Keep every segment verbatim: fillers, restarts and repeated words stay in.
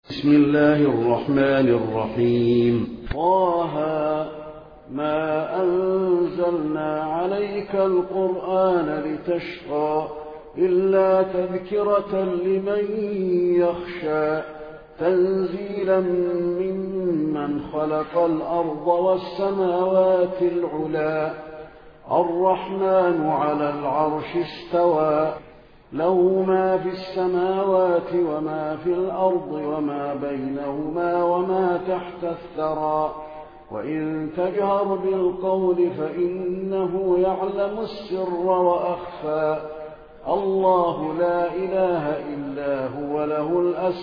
بسم الله الرحمن الرحيم. طه ما أنزلنا عليك القرآن لتشقى إلا تذكرة لمن يخشى تنزيلا ممن خلق الأرض والسماوات العلى الرحمن على العرش استوى له ما في السماوات وما في الأرض وما بينهما وما تحت الثرى وإن تجهر بالقول فإنه يعلم السر وأخفى الله لا إله إلا هو له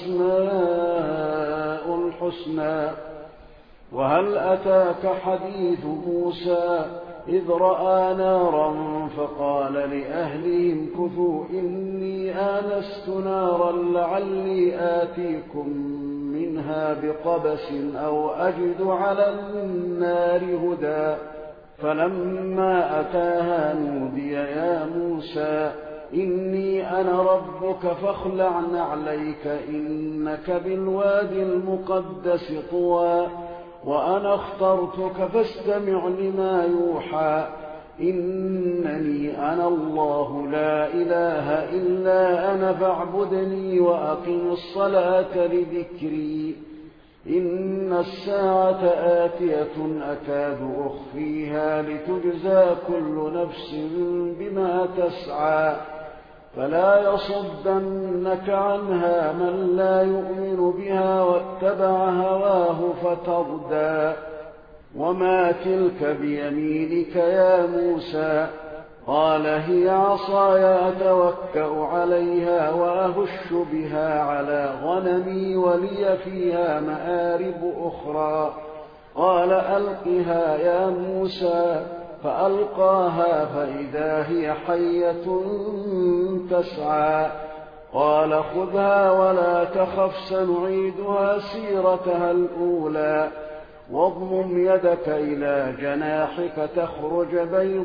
الأسماء الحسنى. وهل أتاك حديث موسى إذ رأى نارا فقال لأهلهم كثوا إني آنست نارا لعلي آتيكم منها بقبس أو أجد على النار هدى فلما أتاها نودي يا موسى إني أنا ربك فاخلع نعليك إنك بالوادي المقدس طوى وأنا اخترتك فاستمع لما يوحى إنني أنا الله لا إله إلا أنا فاعبدني وأقم الصلاة لذكري إن الساعة آتية أكاد أخفيها لتجزى كل نفس بما تسعى فلا يصدنك عنها من لا يؤمن بها واتبع هواه فتردى. وما تلك بيمينك يا موسى قال هي عصاي أتوكأ عليها وأهش بها على غنمي ولي فيها مآرب أخرى قال ألقها يا موسى فألقاها فإذا هي حية تسعى قال خذها ولا تخف سنعيدها سيرتها الأولى واضمم يدك إلى جناحك تخرج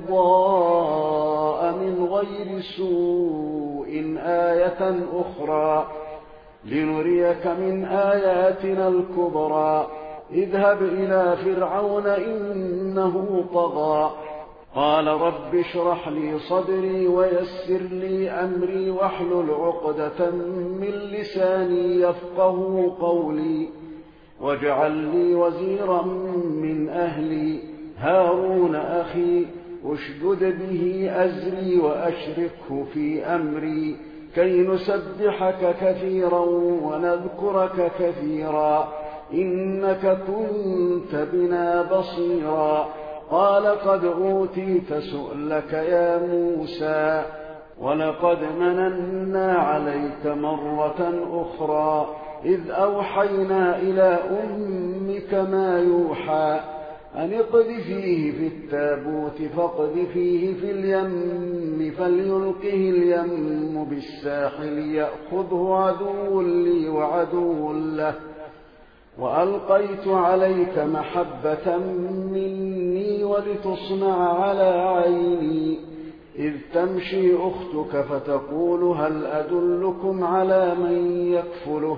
بيضاء من غير سوء آية أخرى لنريك من آياتنا الكبرى اذهب إلى فرعون إنه طغى قال رب اشرح لي صدري ويسر لي أمري واحلل عقدة من لساني يفقه قولي واجعل لي وزيرا من أهلي هارون أخي اشدد به أزري وأشركه في أمري كي نسبحك كثيرا ونذكرك كثيرا إنك كنت بنا بصيرا قال قد أوتيت سؤلك يا موسى ولقد مننا عليك مرة أخرى إذ أوحينا إلى أمك ما يوحى أن اقذفيه في التابوت فاقذفيه في اليم فليلقه اليم بالساحل يأخذه عدو لي وعدو له وألقيت عليك محبة مني ولتصنع على عيني إذ تمشي أختك فتقول هل أدلكم على من يكفله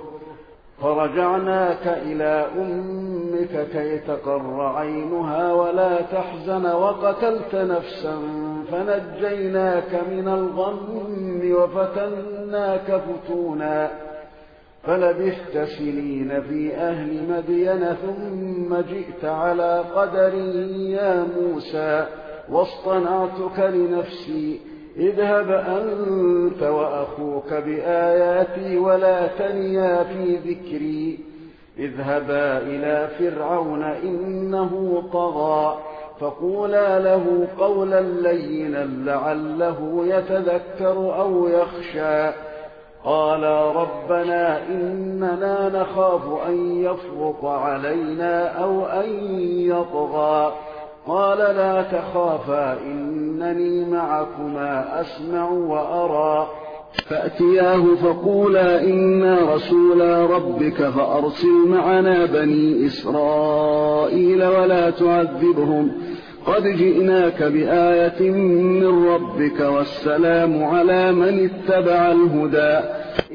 فرجعناك إلى أمك كي تقر عينها ولا تحزن وقتلت نفسا فنجيناك من الغم وفتناك فتونا فلبثت سنين في أهل مدين ثم جئت على قدر يا موسى واصطنعتك لنفسي اذهب أنت وأخوك بآياتي ولا تنيا في ذكري اذهبا إلى فرعون إنه طغى فقولا له قولا لينا لعله يتذكر أو يخشى قالا ربنا إننا نخاف أن يفرط علينا أو أن يطغى قال لا تخافا إنني معكما أسمع وأرى فأتياه فقولا إنا رسولا ربك فأرسل معنا بني إسرائيل ولا تعذبهم قد جئناك بآية من ربك والسلام على من اتبع الهدى إن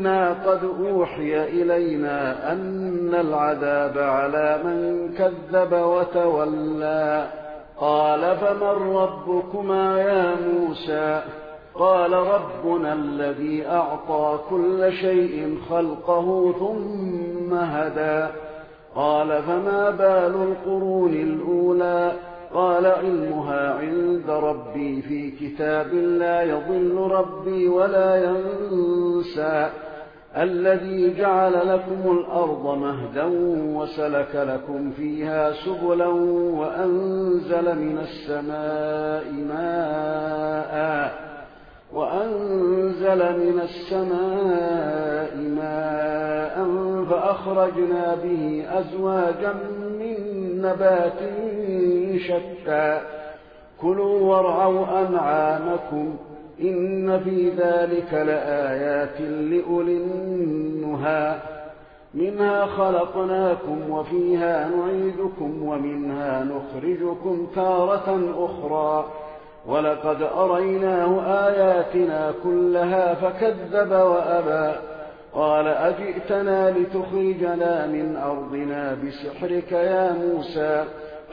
إنا قد أوحي إلينا أن العذاب على من كذب وتولى قال فمن ربكما يا موسى قال ربنا الذي أعطى كل شيء خلقه ثم هدى قال فما بال القرون الأولى قال علمها عند ربي في كتاب لا يضل ربي ولا ينسى الذي جعل لكم الأرض مهدا وسلك لكم فيها سبلا وأنزل من السماء ماء وأنزل من السماء ماء فأخرجنا به أزواجا من نبات شتى كلوا وارعوا أنعامكم إن في ذلك لآيات لأولي النهى منها خلقناكم وفيها نعيدكم ومنها نخرجكم تارة أخرى ولقد أريناه آياتنا كلها فكذب وأبى قال أجئتنا لتخرجنا من أرضنا بسحرك يا موسى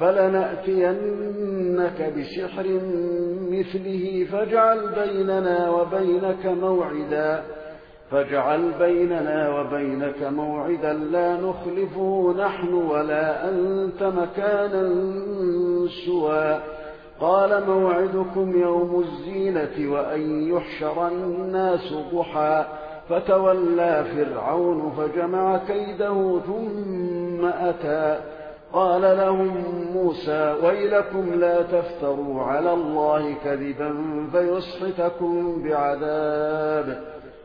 فلنأتينك بسحر مثله فاجعل بيننا وبينك موعدا فاجعل بيننا وبينك موعدا لا نخلفه نحن ولا أنت مكانا سوى قال موعدكم يوم الزينة وأن يحشر الناس ضحى فتولى فرعون فجمع كيده ثم أتى قال لهم موسى ويلكم لا تفتروا على الله كذبا فيسحتكم بعذاب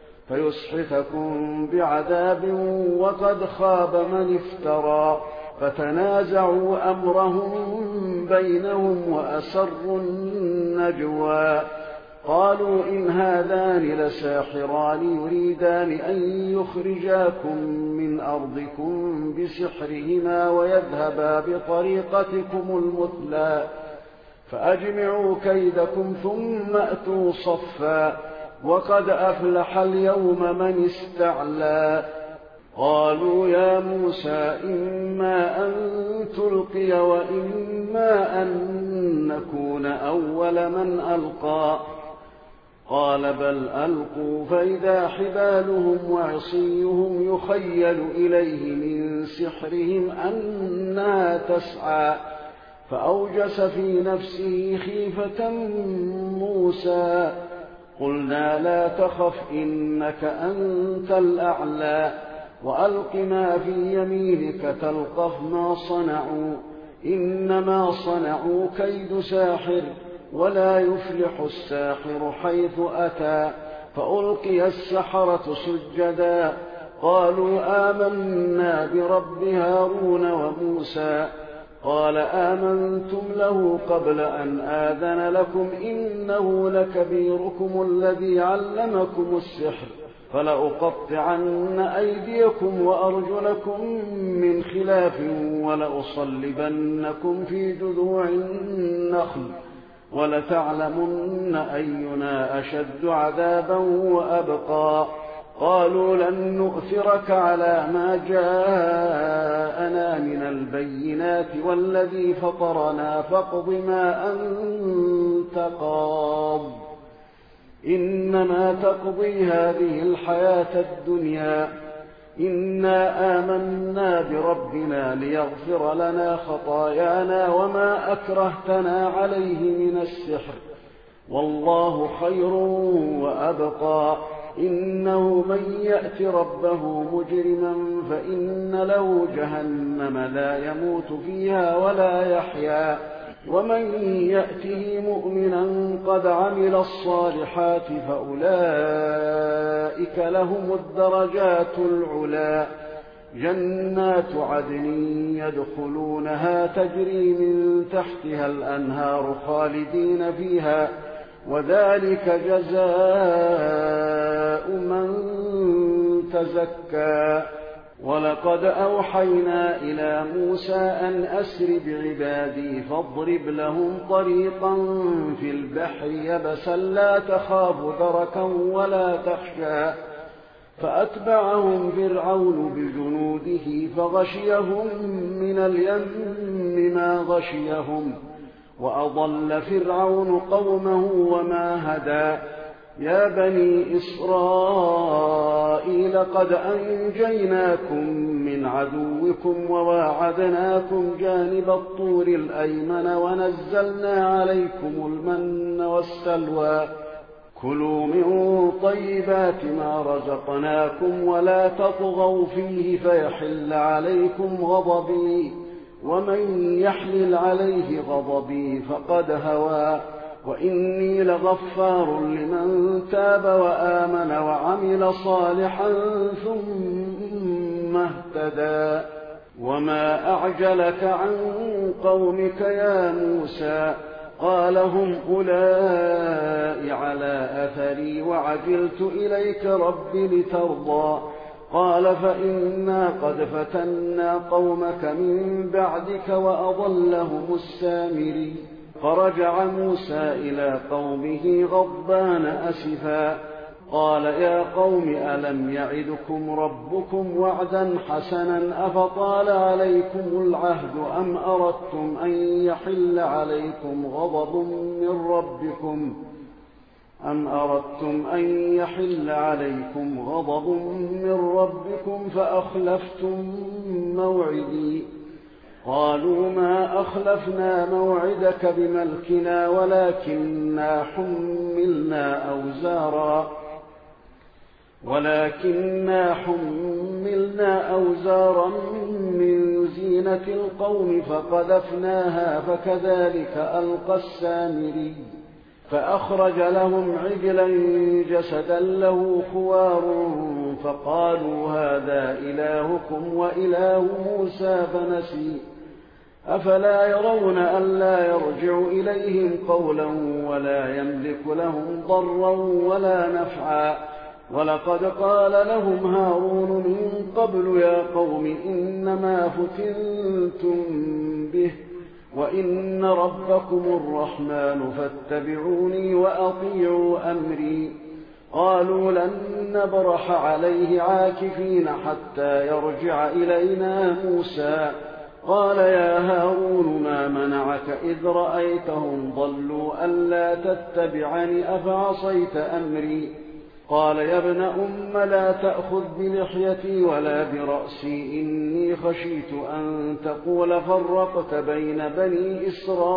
فيسحتكم بعذاب وقد خاب من افترى فتنازعوا أمرهم بينهم وأسروا النجوى قالوا إن هذان لساحران يريدان أن يخرجاكم من أرضكم بسحرهما ويذهبا بطريقتكم المثلى فأجمعوا كيدكم ثم أتوا صفا وقد أفلح اليوم من استعلى قالوا يا موسى إما أن تلقي وإما أن نكون أول من ألقى قال بل ألقوا فإذا حبالهم وعصيهم يخيل إليه من سحرهم أنها تسعى فأوجس في نفسه خيفة موسى قلنا لا تخف إنك أنت الأعلى وألق ما في يمينك تلقف ما صنعوا إنما صنعوا كيد ساحر ولا يفلح الساحر حيث أتى فألقي السحرة سجدا قالوا آمنا برب هارون وموسى قال آمنتم له قبل أن آذن لكم إنه لكبيركم الذي علمكم السحر فلأقطعن أيديكم وأرجلكم من خلاف ولأصلبنكم في جذوع النخل ولتعلمن أينا أشد عذابا وأبقى قالوا لن نؤثرك على ما جاءنا من البينات والذي فطرنا فاقض ما أنت قاض إنما تقضي هذه الحياة الدنيا إنا آمنا بربنا ليغفر لنا خطايانا وما أكرهتنا عليه من السحر والله خير وأبقى إنه من يأت ربه مجرما فإن له جهنم لا يموت فيها ولا يحيا ومن يأته مؤمنا قد عمل الصالحات فأولئك لهم الدرجات العلا جنات عدن يدخلونها تجري من تحتها الأنهار خالدين فيها وذلك جزاء من تزكى ولقد أوحينا إلى موسى أن أسر بعبادي فاضرب لهم طريقا في البحر يبسا لا تخاف دركا ولا تخشى فأتبعهم فرعون بجنوده فغشيهم من اليم ما غشيهم وأضل فرعون قومه وما هدى يا بني إسرائيل قد أنجيناكم من عدوكم وواعدناكم جانب الطور الأيمن ونزلنا عليكم المن والسلوى كلوا من طيبات ما رزقناكم ولا تطغوا فيه فيحل عليكم غضبي ومن يحلل عليه غضبي فقد هوى وإني لغفار لمن تاب وآمن وعمل صالحا ثم اهتدى وما أعجلك عن قومك يا موسى قال هم أولئك على أثري وعجلت إليك رب لترضى قال فإنا قد فتنا قومك من بعدك وأضلهم السامري فرجع موسى إلى قومه غضبان أسفا قال يا قوم ألم يعدكم ربكم وعدا حسنا أفطال عليكم العهد أم أردتم أن يحل عليكم غضب من ربكم أم أردتم أن يحل عليكم غضب من ربكم فأخلفتم موعدي قالوا ما أخلفنا موعدك بملكنا ولكننا حملنا أوزارا ولكننا حملنا أوزارا من زينة القوم فقذفناها فكذلك ألقى السامري فأخرج لهم عجلا جسدا له خوار فقالوا هذا إلهكم وإله موسى فنسي أفلا يرون ألا يرجع إليهم قولا ولا يملك لهم ضرا ولا نفعا ولقد قال لهم هارون من قبل يا قوم إنما فتنتم به وإن ربكم الرحمن فاتبعوني وأطيعوا أمري قالوا لن نبرح عليه عاكفين حتى يرجع إلينا موسى قال يا هارون ما منعك إذ رأيتهم ضلوا ألا تتبعني أفعصيت أمري قال يا ابن أم لا تأخذ بلحيتي ولا برأسي إني خشيت أن تقول فرقت بين بني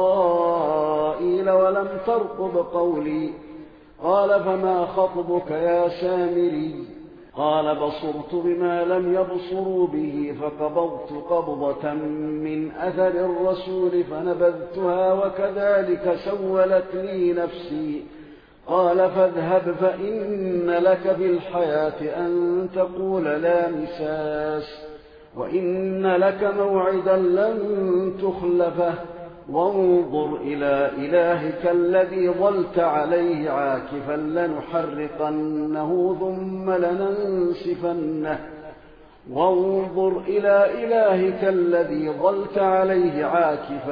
إسرائيل ولم ترقب قولي قال فما خطبك يا سامري قال بصرت بما لم يبصروا به فقبضت قبضة من أثر الرسول فنبذتها وكذلك سولت لي نفسي قال فاذهب فإن لك في الحياة أن تقول لا مساس وإن لك موعدا لن تخلفه وانظر إلى إلهك الذي ظلت عليه عاكفا لنحرقنه ثم لننسفنه وانظر إلى إلهك الذي ظلت عليه عاكفا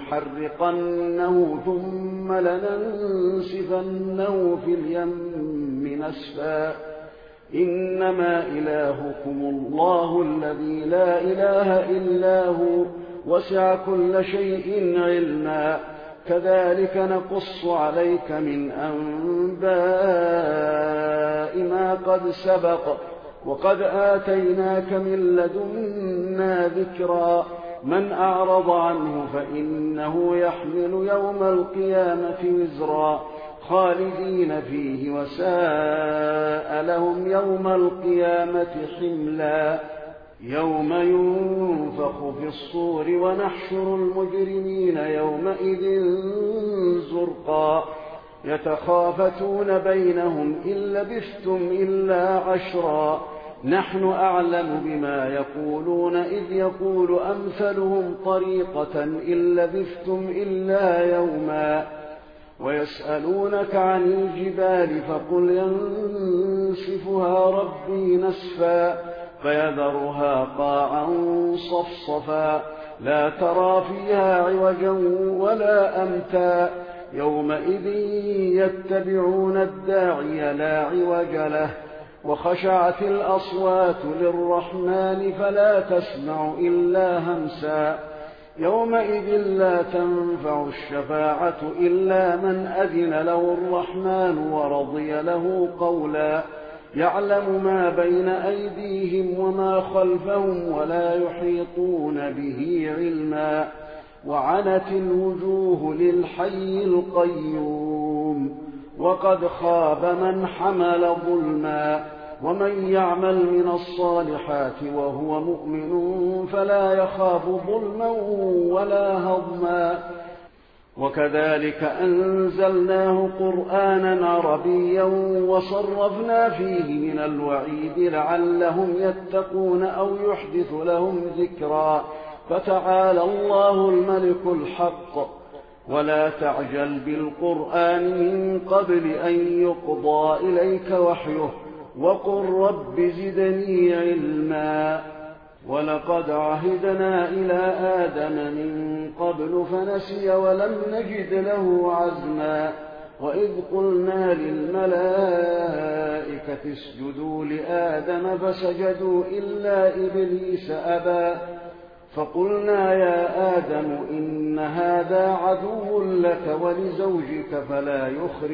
لنحرقنه ثم لننسفنه في اليم نسفا إنما إلهكم الله الذي لا إله إلا هو وسع كل شيء علما كذلك نقص عليك من أنباء ما قد سبق وقد آتيناك من لدنا ذكرا من أعرض عنه فإنه يحمل يوم القيامة وزرا خالدين فيه وساء لهم يوم القيامة حملا يوم ينفخ في الصور ونحشر المجرمين يومئذ زرقا يتخافتون بينهم إن لبثتم إلا عشرا نحن أعلم بما يقولون إذ يقول أمثلهم طريقة إن لبثتم إلا يوما ويسألونك عن الجبال فقل ينسفها ربي نسفا فيذرها قاعا صفصفا لا ترى فيها عوجا ولا أمتا يومئذ يتبعون الداعي لا عوج له وخشعت الأصوات للرحمن فلا تسمع إلا همسا يومئذ لا تنفع الشفاعة إلا من أذن له الرحمن ورضي له قولا يعلم ما بين أيديهم وما خلفهم ولا يحيطون به علما وعنت الوجوه للحي القيوم وقد خاب من حمل ظلما ومن يعمل من الصالحات وهو مؤمن فلا يخاف ظلما ولا هضما وكذلك أنزلناه قرآنا عربيا وصرفنا فيه من الوعيد لعلهم يتقون أو يحدث لهم ذكرا فتعالى الله الملك الحق ولا تعجل بالقرآن من قبل أن يقضى إليك وحيه وقل رب زدني علما ولقد عهدنا إلى آدم من قبل فنسي ولم نجد له عزما وإذ قلنا للملائكة اسجدوا لآدم فسجدوا إلا إبليس أبى فقلنا يا آدم إن هذا عدو لك ولزوجك فلا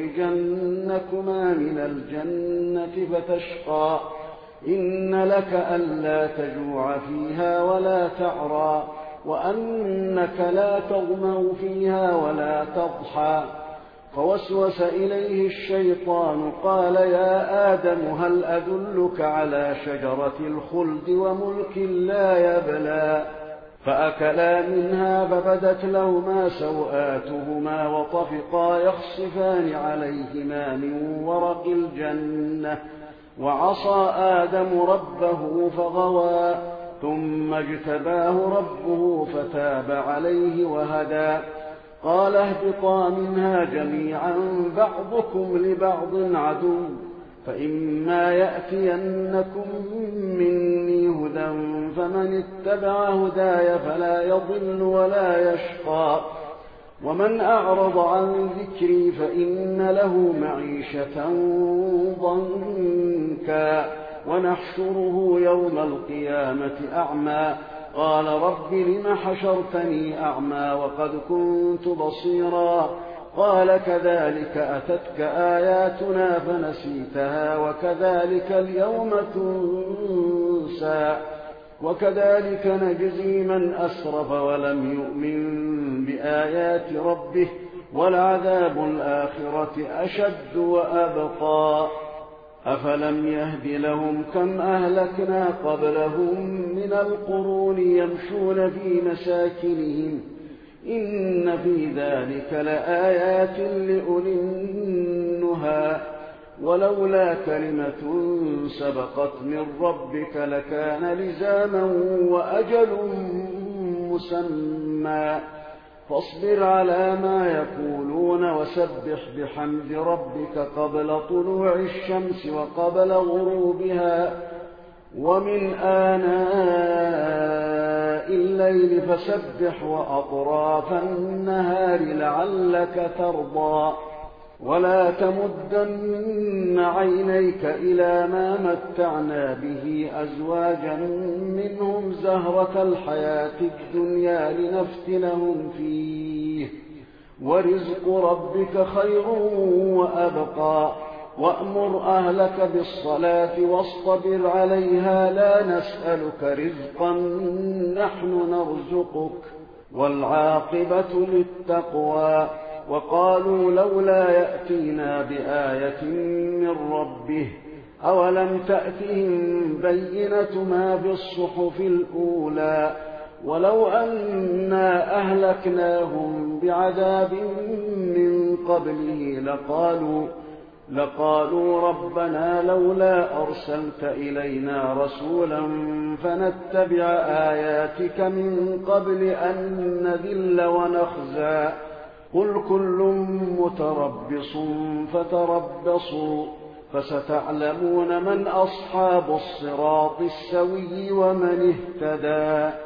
يخرجنكما من الجنة فتشقى إن لك ألا تجوع فيها ولا تعرى وأنك لا تظمأ فيها ولا تضحى فوسوس إليه الشيطان قال يا آدم هل أدلك على شجرة الخلد وملك لا يبلى فأكلا منها فبدت لهما سوآتهما وطفقا يخصفان عليهما من ورق الجنة وعصى آدم ربه فغوى ثم اجتباه ربه فتاب عليه وهدى قال اهبطا منها جميعا بعضكم لبعض عدو فإما يأتينكم مني هدى فمن اتبع هداي فلا يضل ولا يشقى ومن أعرض عن ذكري فإن له معيشة ضنكا ونحشره يوم القيامة أعمى قال رب لم حشرتني أعمى وقد كنت بصيرا قال كذلك أتتك آياتنا فنسيتها وكذلك اليوم تنسى وكذلك نجزي من أسرف ولم يؤمن بآيات ربه ولعذاب الآخرة أشد وأبقى أفلم يهد لهم كم أهلكنا قبلهم من القرون يمشون في مساكنهم إن في ذلك لآيات لأولي النهى ولولا كلمة سبقت من ربك لكان لزاما وأجل مسمى فاصبر على ما يقولون وسبح بحمد ربك قبل طلوع الشمس وقبل غروبها ومن آناء الليل فسبح وأطراف النهار لعلك ترضى ولا تمدن عينيك إلى ما متعنا به أزواجا منهم زهرة الحياة الدنيا لنفتنهم فيه ورزق ربك خير وأبقى وأمر أهلك بالصلاة واصطبر عليها لا نسألك رزقا نحن نرزقك والعاقبة للتقوى وقالوا لولا يأتينا بآية من ربه أولم تأتهم بينة ما في الصحف الأولى ولو أنا أهلكناهم بعذاب من قبله لقالوا لقالوا ربنا لولا أرسلت إلينا رسولا فنتبع آياتك من قبل أن نذل ونخزى قل كل متربص فتربصوا فستعلمون من أصحاب الصراط السوي ومن اهتدى